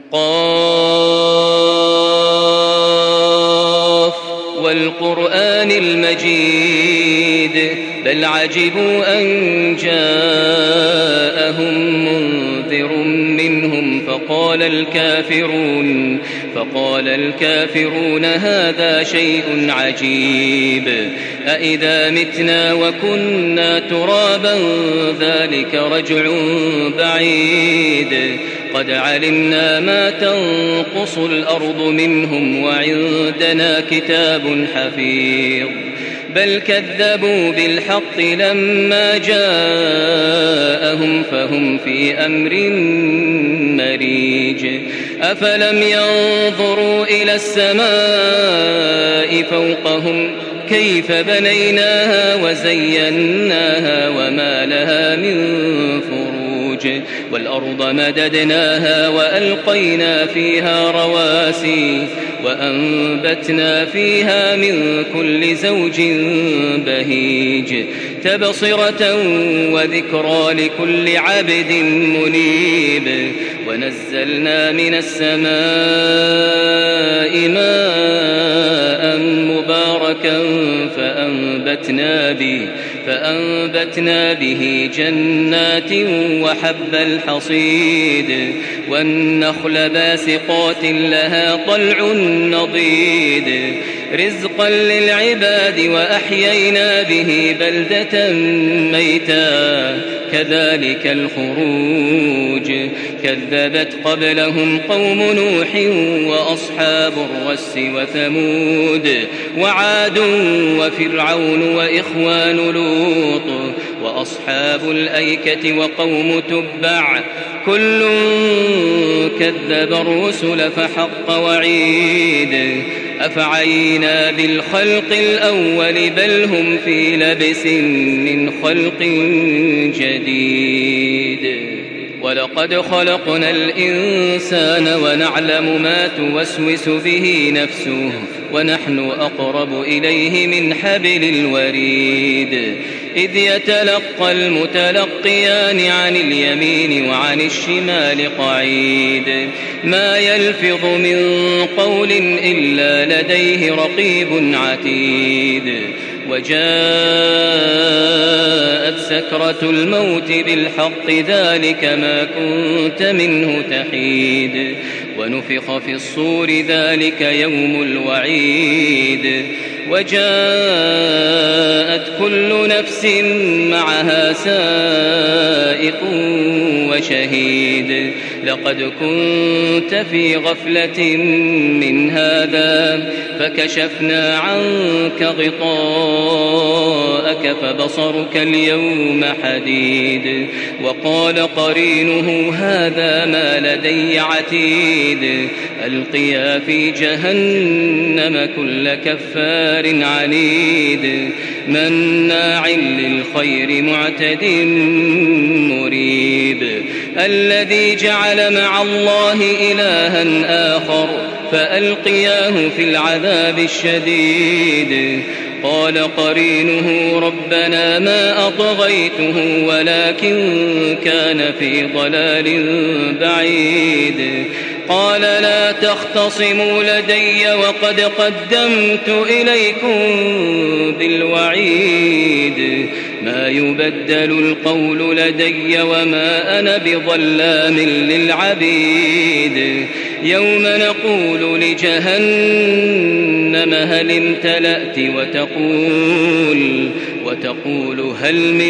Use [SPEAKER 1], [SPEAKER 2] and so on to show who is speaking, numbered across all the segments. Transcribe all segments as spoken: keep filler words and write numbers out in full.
[SPEAKER 1] قاف والقرآن المجيد بل عجبوا أن جاءهم منذر منهم فقال الكافرون فقال الكافرون هذا شيء عجيب أإذا متنا وكنا ترابا ذلك رجع بعيد قد علمنا ما تنقص الأرض منهم وعندنا كتاب حفيظ بل كذبوا بالحق لما جاءهم فهم في أمر مريج أفلم ينظروا إلى السماء فوقهم كيف بنيناها وزيناها وما لها من فروج والأرض مددناها وألقينا فيها رواسي وأنبتنا فيها من كل زوج بهيج تبصرة وذكرى لكل عبد منيب ونزلنا من السماء ماء مباركا فأنبتنا به فأنبتنا به جنات وحب الحصيد والنخل باسقات لها طلع نضيد رزقا للعباد وأحيينا به بلدة ميتا كذلك الخروج كذبت قبلهم قوم نوح وأصحاب الرس وثمود وعاد وفرعون وإخوان لوط وأصحاب الأيكة وقوم تبع كل كذب الرسل فحق وعيد أفعينا بالخلق الأول بل هم في لبس من خلق جديد ولقد خلقنا الإنسان ونعلم ما توسوس به نفسه ونحن أقرب إليه من حبل الوريد إذ يتلقى المتلقيان عن اليمين وعن الشمال قعيد ما يلفظ من قول إلا لديه رقيب عتيد وجاءت سكرة الموت بالحق ذلك ما كنت منه تحيد ونفخ في الصور ذلك يوم الوعيد وجاءت كل نفس معها سائق وشهيد لقد كنت في غفلة من هذا فكشفنا عنك غطاءك فبصرك اليوم حديد وقال قرينه هذا ما لدي عتيد ألقيا في جهنم كل كفار عنيد مناع للخير معتد مريب الذي جعل مع الله إلها آخر فألقياه في العذاب الشديد قال قرينه ربنا ما أطغيته ولكن كان في ضلال بعيد قال لا تختصموا لدي وقد قدمت إليكم بالوعيد ما يبدل القول لدي وما أنا بظلام للعبيد يوم نقول لجهنم هل امتلأت وتقول وتقول هل من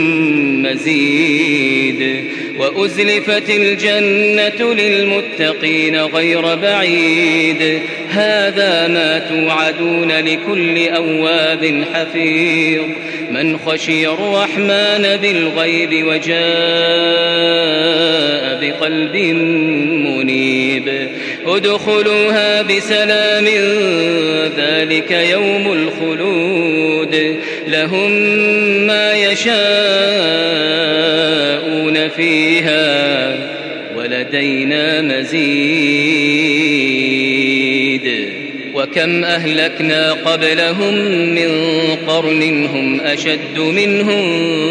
[SPEAKER 1] مزيد وأزلفت الجنة للمتقين غير بعيد هذا ما توعدون لكل أواب حفيظ من خشي الرحمن بالغيب وجاء بقلب منيب ادخلوها بسلام ذلك يوم الخلود لهم ما يشاءون فيها ولدينا مزيد وكم أهلكنا قبلهم من قرن هم أشد منهم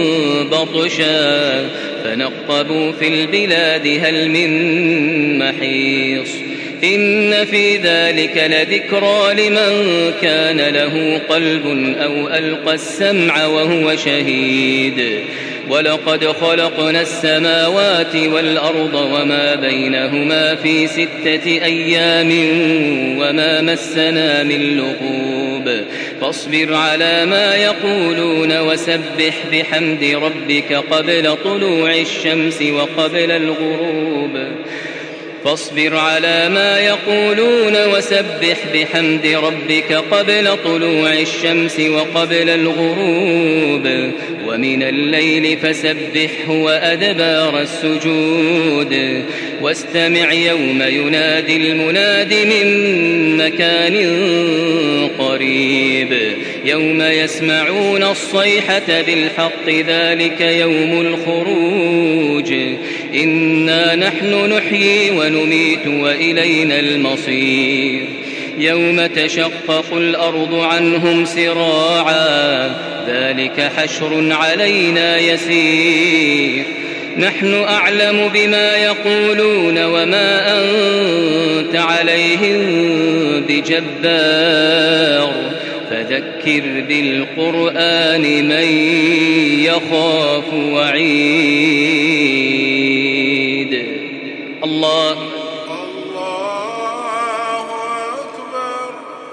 [SPEAKER 1] بطشا فنقبوا في البلاد هل من محيص إن في ذلك لذكرى لمن كان له قلب أو ألقى السمع وهو شهيد ولقد خلقنا السماوات والأرض وما بينهما في ستة أيام وما مسنا من لغوب فاصبر على ما يقولون وسبح بحمد ربك قبل طلوع الشمس وقبل الغروب فاصبر على ما يقولون وسبح بحمد ربك قبل طلوع الشمس وقبل الغروب ومن الليل فسبحه وأدبار السجود واستمع يوم ينادي المناد من مكان قريب يوم يسمعون الصيحة بالحق ذلك يوم الخروج إنا نحن نحيي ونميت وإلينا المصير يوم تشقق الأرض عنهم سراعا ذلك حشر علينا يسير نحن أعلم بما يقولون وما أنت عليهم بجبار فذكر بالقرآن من يخاف وعيد الله
[SPEAKER 2] الله أكبر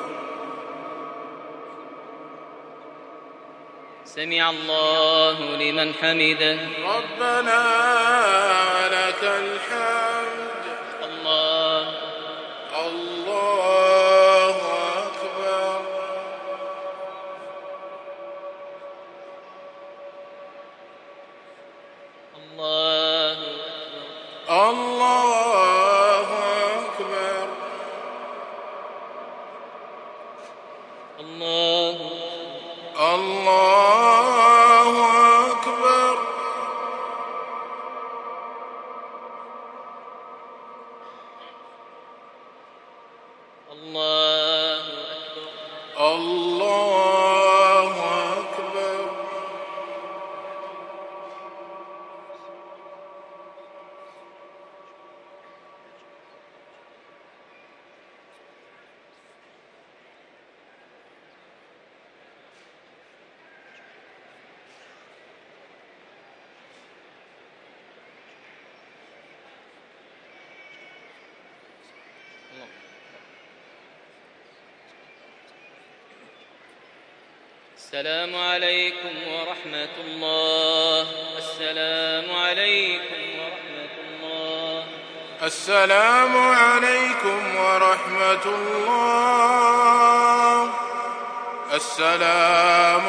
[SPEAKER 1] سمع الله لمن حمده
[SPEAKER 2] ربنا لك الحمد
[SPEAKER 1] الله
[SPEAKER 2] الله أكبر
[SPEAKER 1] الله
[SPEAKER 2] الله أكبر
[SPEAKER 1] الله
[SPEAKER 2] الله أكبر
[SPEAKER 1] الله أكبر
[SPEAKER 2] الله أكبر
[SPEAKER 1] السلام عليكم ورحمة الله السلام عليكم ورحمة الله
[SPEAKER 2] السلام عليكم ورحمة الله السلام